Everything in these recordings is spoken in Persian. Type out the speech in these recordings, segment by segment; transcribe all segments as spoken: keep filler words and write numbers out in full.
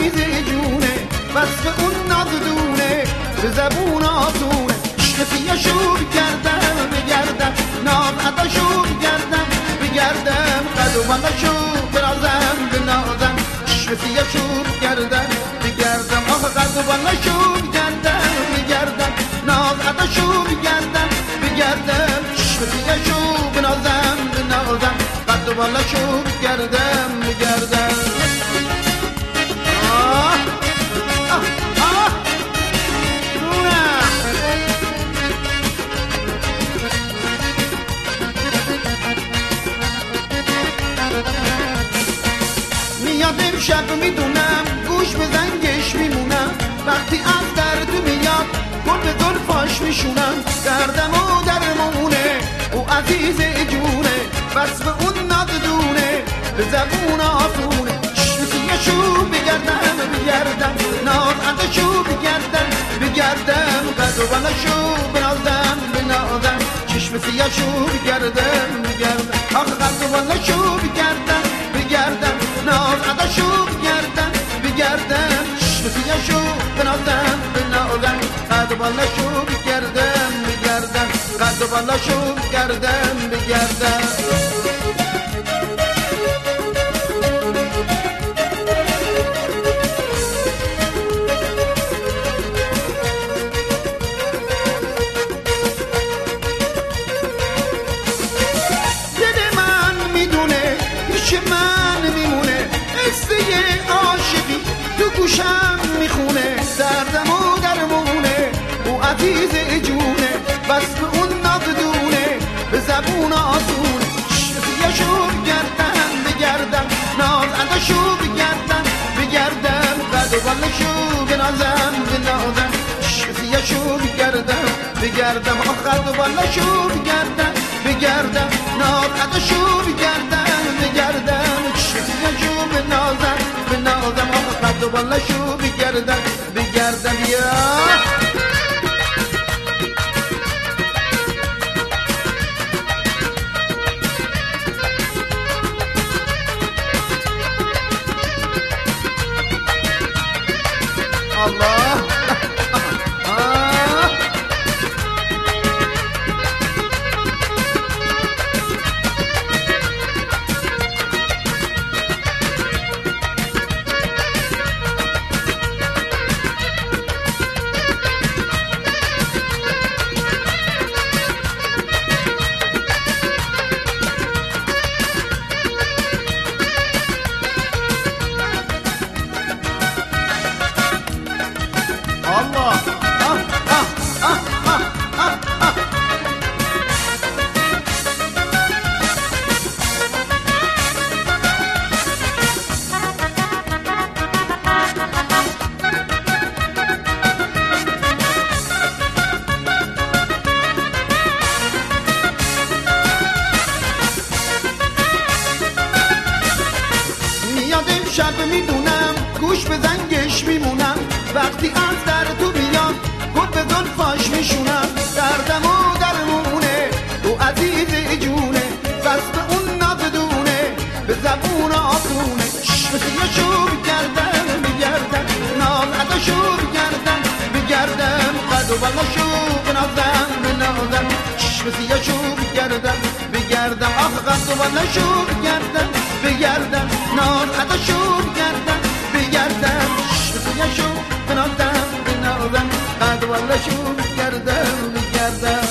عزیز جونه، وصف اون نازدونه به زبون آسونه. عشق سیه‌شو بگردم بگردم، ناز اداشو بگردم بگردم، قد و بالاشو برازم بنازم. عشق سیه‌شو بگردم بگردم، آخ قد و بالاشو بگردم بگردم، ناز اداشو بگردم بگردم. عشق سیه‌شو بنازم بنازم، قد و بالاشو بگردم بگردم. میاد امشب میدونم، گوش به زنگش میمونم، وقتی از درد میاد گل به زلفاش میشونم. دردم و درمونه او عزیز جونه، وصف اون نازدونه به زبون آسونه. چشم سیه‌شو بگردم بگردم، ناز اداشو بگردم بگردم، قد و بالاشو بنازم بنازم. چشم سیه‌شو بگردم بگردم، آخ قد و بالاشو بگردم بگردم، ناز اداشو بگردم بگردم. چشم سیه‌شو بنازم بنازم، قد و بالاشو بگردم بگردم، قد و بالاشو بگردم بگردم. من میمونه قصه عاشقی تو گوشم میخونه، دردم و درمونه او عزیز جونه، وصف اون نازدونه به زبون آسونه. سیه‌شو بگردم بگردم، ناز اداشو بگردم بگردم، قد و بالاشو بنازم بنازم. سیه‌شو بگردم بگردم، آخ قد و بالاشو بگردم بگردم، ناز اداشو بگردم بگردم. سیه‌شو بنازم بنازم، آخ قد و بالاشو بگردم بگردم. یا الله شب میدونم، گوش به زنگش میمونم، وقتی از در تو بیام گل به زلفاش میشونم. دردم و درمونه او عزیز جونه، وصف اون نازدونه به زبون آسونه. چشم سیه‌شو بگردم بگردم، ناز اداشو بگردم بگردم، قد و بالاشو بنازم بنازم. چشم سیه‌شو بگردم بگردم، آخ قد و بالاشو بگردم بگردم، ناز اداشو بگردم بگردم. سیه‌شو بنازم بنازم، قد و بالاشو بگردم بگردم.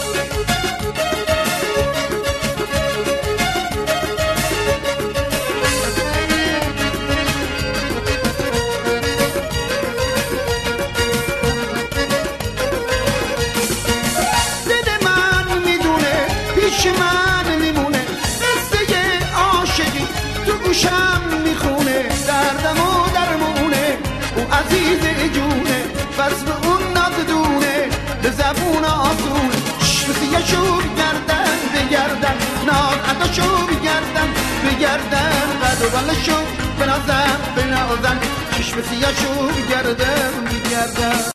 دل من میدونه، پیش من میمونه، قصه عاشقی تو گوشم میخونه. دردم و درمونه او عزیز جونه، وصف اون نازدونه به زبون آسونه. چشم سیه‌شو بگردم بگردم، ناز اداشو بگردم بگردم، قد و بالاشو بنازم بنازم. چشم سیه‌شو بگردم بگردم.